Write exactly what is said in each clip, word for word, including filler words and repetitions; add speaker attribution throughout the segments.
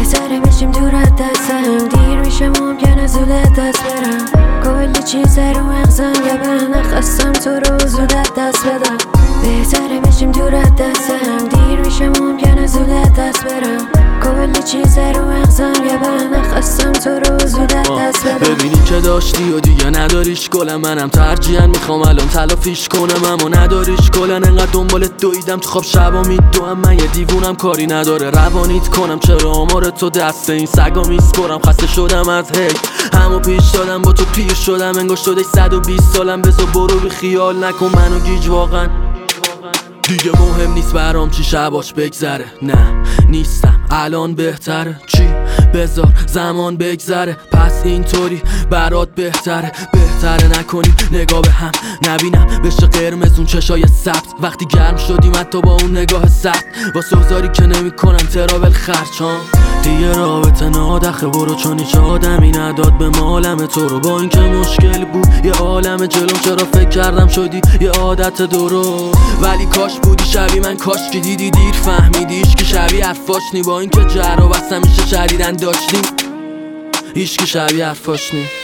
Speaker 1: بهتره بشیم دور از دستم، دیر میشه ممکنه زود دست برم. کلی چیز رو مغزم یه بهنه خستم تو رو زود دست بدم. بهتره بشیم دور از دستم، دیر میشه ممکنه زود دست برم. کلی چیز رو مغزم یه بهنه خستم تو رو زود دست بدم.
Speaker 2: ببینی که داشتی و دیگه نداریش گلم، منم ترجیحاً میخوام الان تلافیش کنم اما نداریش گلن. انقدر دنبالت دویدم تو خواب شبا میدوام، من یه دیوونم کاری نداره روانیت کنم. چرا آمار تو دست این سگا میسپرم، خسته شدم از هی همو پیش دادم با تو پیر شدم. انگار شده صد و بیست سالم، بذار برو بی خیال نکن منو گیج واقعا. دیگه مهم نیست برام چی شباش بگذره، نه نیستم الان بهتره. چی بذار زمان بگذره، پس اینطوری برات بهتره. بهتره نکنی نگاه به هم، نبینم بشه قرمز اون چشای سبز. وقتی گرم شدیم حتی با اون نگاه سخت، واسه اوزاری که نمی کنم ترابل خرچان. دیگه رابطه نادخه برو، چون هیچ آدمی نداد به مالم تو رو. با اینکه مشکل بود یه عالم جلوم، چرا فکر کردم شدی یه عادت درست. ولی کاش بودی شبیه من، کاش که دیدی دیر فهمیدی ایشکی شبیه حرفاش نی. با اینکه جر و بس همیشه شدیدن داشتیم، ایشکی شبیه حرفاش نی.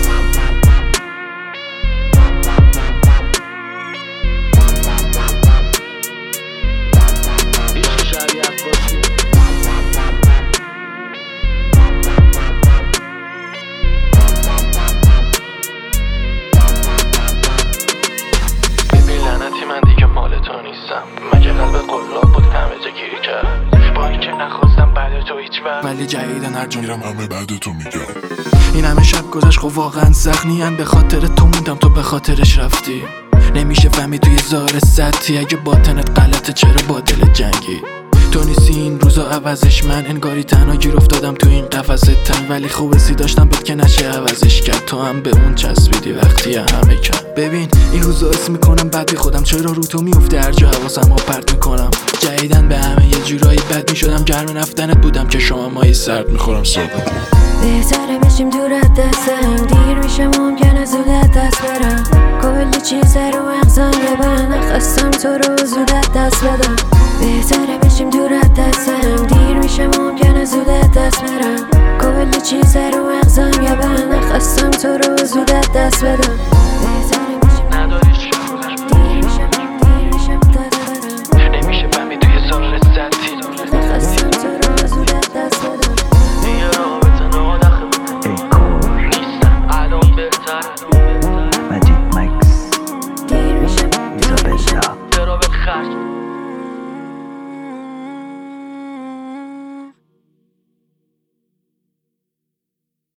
Speaker 3: من دیگه مال تو نیستم، مگه قلب قلاب بود همه جا گیری کرد. با اینکه نخواستم بعد تو هیچ وقت، ولی جدیدن هر جا میرم همه بعد تو میگم. این همه شب گذشت خب واقعا زخمیم، به خاطر تو موندم تو به خاطرش رفتی. نمیشه فهمید توی زار سطحی، اگه باطنت غلطه چرا با دل جنگی. تو نیستی این روزا عوضش، من انگاری تنها گیر افتادم تو این قفس تنگ. ولی خوب سی داشتم بود که نشه عوضش کرد، تو هم به اون چسبیدی وقتی همه کرد. ببین این روزا اسم میکنم بعد بی خودم، چرا رو تو میفته هر جا حواسم ها پرت میکنم. جدیدن به همه یه جورایی بد میشدم، گرم رفتنت بودم که شما مایی سرد میخورم سرد میکنم.
Speaker 1: بهتره بشیم دور از دستم، دیر میشه ممکنه زود دست برم. کلی چیز رو مغزم یه بهنه خستم تو رو زود دست بدم. بهتره بشیم دور از دستم، دیر میشه ممکنه زود دست برم. کلی چیز رو مغزم یه بهنه خستم تو رو زود دست بدم.